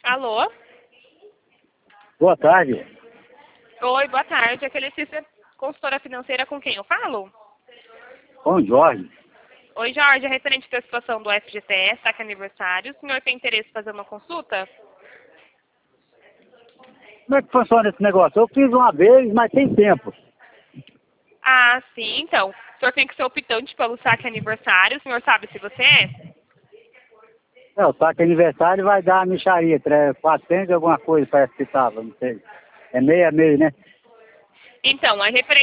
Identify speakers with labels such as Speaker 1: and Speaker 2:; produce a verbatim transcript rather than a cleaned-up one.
Speaker 1: Alô?
Speaker 2: Boa tarde.
Speaker 1: Oi, boa tarde. Aqui é Letícia, consultora financeira, com quem eu falo?
Speaker 2: Com o Jorge.
Speaker 1: Oi, Jorge, é referente à situação do F G T S, saque aniversário. O senhor tem interesse em fazer uma consulta?
Speaker 2: Como é que funciona esse negócio? Eu fiz uma vez, mas tem tempo.
Speaker 1: Ah, sim, então. O senhor tem que ser optante pelo saque aniversário. O senhor sabe se você é?
Speaker 2: É, o saque aniversário vai dar a micharia, quatrocentos e alguma coisa, parece que tava, não sei. É meio a meio, né?
Speaker 1: Então, a referente